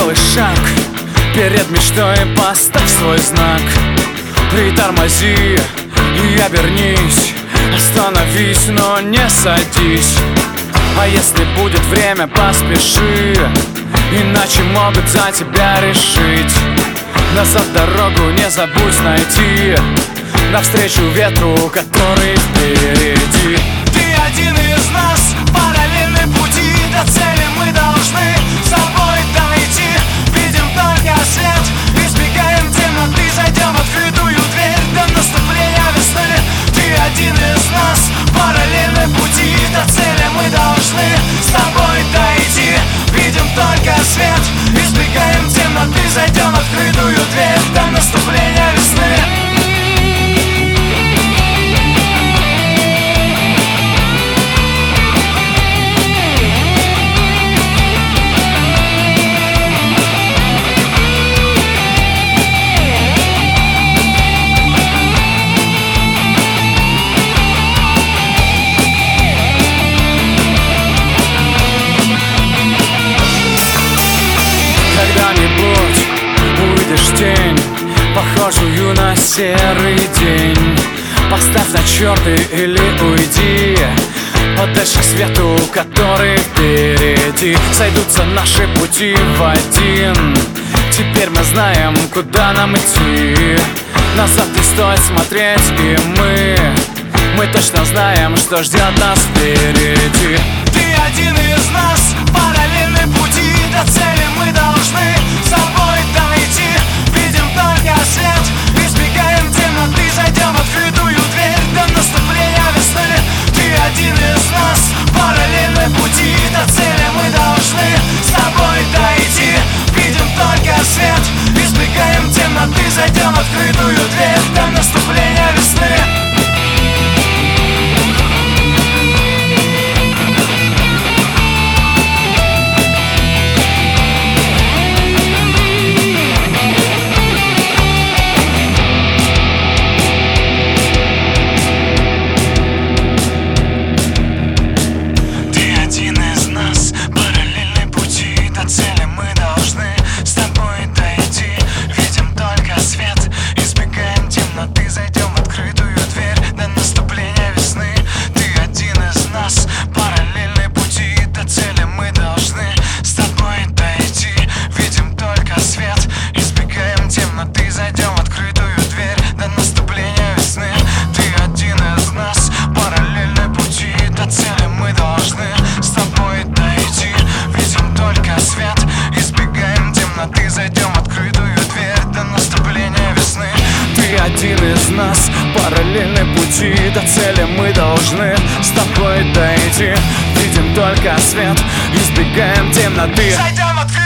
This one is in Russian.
Сделай шаг перед мечтой, поставь свой знак. Притормози и обернись, остановись, но не садись. А если будет время, поспеши, иначе могут за тебя решить. Назад дорогу не забудь найти, навстречу ветру, который впереди. Ты один из нас, параллельные пути до цели мы должны с тобой дойти. Видим только свет, избегаем темноты, зайдем в открытую дверь до наступления весны. Ты один из нас, параллельные пути до цели мы должны с тобой дойти. Видим только свет, избегаем темноты, зайдем в открытую дверь до наступления весны. Когда-нибудь увидишь тень, похожую на серый день. Поставь на черты или уйди подальше к свету, который впереди. Сойдутся наши пути в один. Теперь мы знаем, куда нам идти. Назад не стоит смотреть, и мы точно знаем, что ждет нас впереди. Ты один из нас, параллельные пути до цели мы должны с тобой дойти. Видим только свет, избегаем темноты, зайдем в открытую дверь до наступления весны. Ты один из нас, параллельные пути до цели мы должны с тобой дойти. Видим только свет, избегаем темноты, зайдем в открытую дверь до наступления весны. Один из нас, параллельные пути до цели мы должны с тобой дойти. Видим только свет, избегаем темноты. Зайдем в открытую